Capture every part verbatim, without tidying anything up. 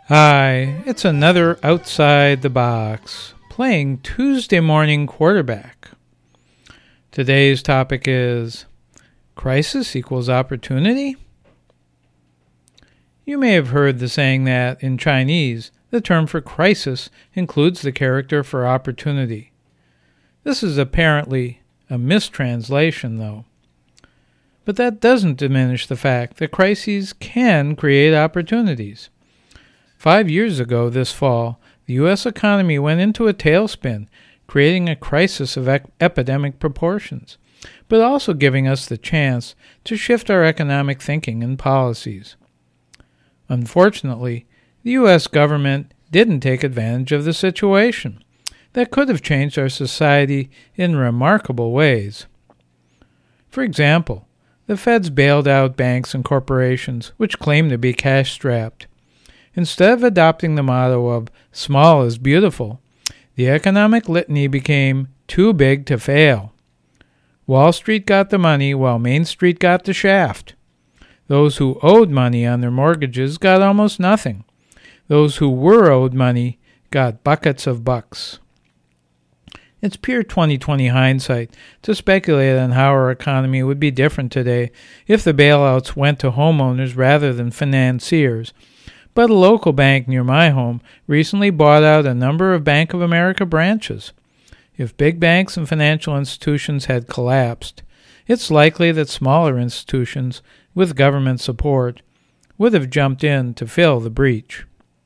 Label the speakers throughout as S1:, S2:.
S1: Hi, it's another Outside the Box, playing Tuesday morning quarterback. Today's topic is crisis equals opportunity? You may have heard the saying that, in Chinese, the term for crisis includes the character for opportunity. This is apparently a mistranslation, though. But that doesn't diminish the fact that crises can create opportunities. Five years ago this fall, the U S economy went into a tailspin, creating a crisis of ec- epidemic proportions, but also giving us the chance to shift our economic thinking and policies. Unfortunately, the U S government didn't take advantage of the situation. That could have changed our society in remarkable ways. For example, the feds bailed out banks and corporations which claimed to be cash-strapped. Instead of adopting the motto of small is beautiful, the economic litany became too big to fail. Wall Street got the money while Main Street got the shaft. Those who owed money on their mortgages got almost nothing. Those who were owed money got buckets of bucks. It's pure twenty twenty hindsight to speculate on how our economy would be different today if the bailouts went to homeowners rather than financiers. But a local bank near my home recently bought out a number of Bank of America branches. If big banks and financial institutions had collapsed, it's likely that smaller institutions, with government support, would have jumped in to fill the breach.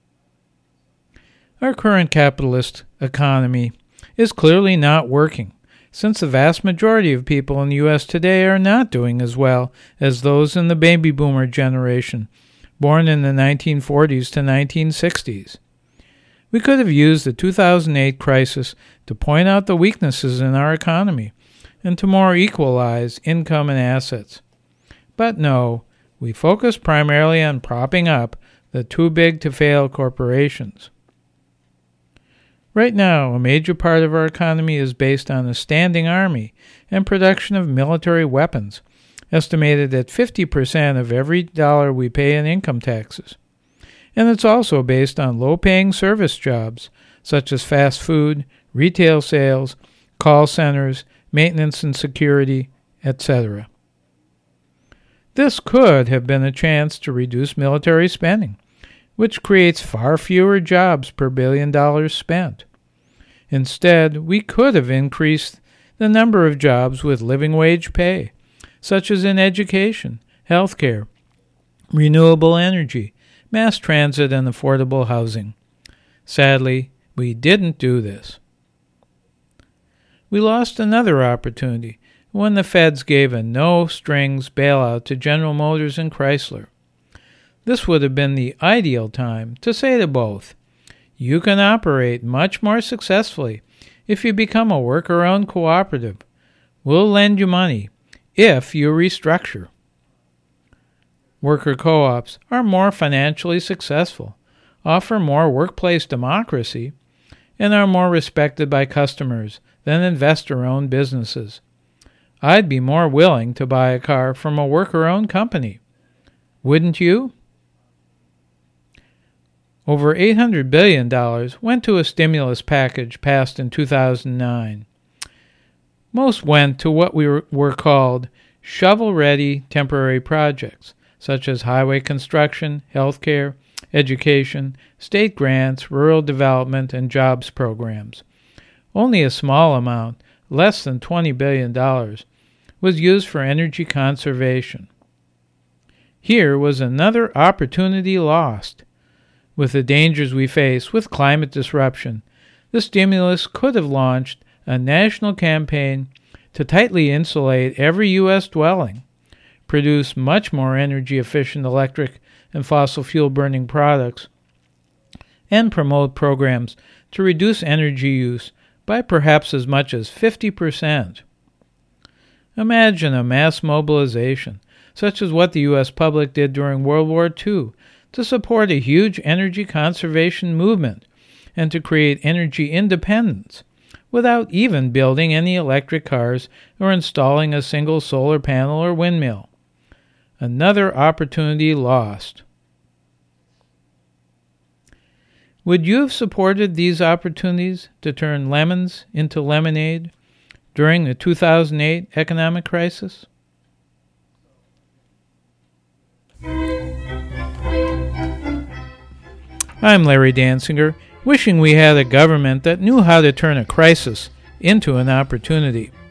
S1: Our current capitalist economy is clearly not working, since the vast majority of people in the U S today are not doing as well as those in the baby boomer generation, born in the nineteen forties to nineteen sixties. We could have used the two thousand eight crisis to point out the weaknesses in our economy and to more equalize income and assets. But no, we focused primarily on propping up the too-big-to-fail corporations. Right now, a major part of our economy is based on a standing army and production of military weapons, estimated at fifty percent of every dollar we pay in income taxes. And it's also based on low-paying service jobs, such as fast food, retail sales, call centers, maintenance and security, et cetera. This could have been a chance to reduce military spending, which creates far fewer jobs per billion dollars spent. Instead, we could have increased the number of jobs with living wage pay, such as in education, healthcare, renewable energy, mass transit, and affordable housing. Sadly, we didn't do this. We lost another opportunity when the feds gave a no-strings bailout to General Motors and Chrysler. This would have been the ideal time to say to both, you can operate much more successfully if you become a worker-owned cooperative. We'll lend you money if you restructure. Worker co-ops are more financially successful, offer more workplace democracy, and are more respected by customers than investor-owned businesses. I'd be more willing to buy a car from a worker-owned company. Wouldn't you? Over eight hundred billion dollars went to a stimulus package passed in two thousand nine. Most went to what we were, were called shovel-ready temporary projects, such as highway construction, healthcare, education, state grants, rural development, and jobs programs. Only a small amount, less than twenty billion dollars, was used for energy conservation. Here was another opportunity lost. With the dangers we face with climate disruption, the stimulus could have launched a national campaign to tightly insulate every U S dwelling, produce much more energy-efficient electric and fossil fuel-burning products, and promote programs to reduce energy use by perhaps as much as fifty percent. Imagine a mass mobilization, such as what the U S public did during World War Two, to support a huge energy conservation movement and to create energy independence, without even building any electric cars or installing a single solar panel or windmill. Another opportunity lost. Would you have supported these opportunities to turn lemons into lemonade during the two thousand eight economic crisis? I'm Larry Dansinger, wishing we had a government that knew how to turn a crisis into an opportunity.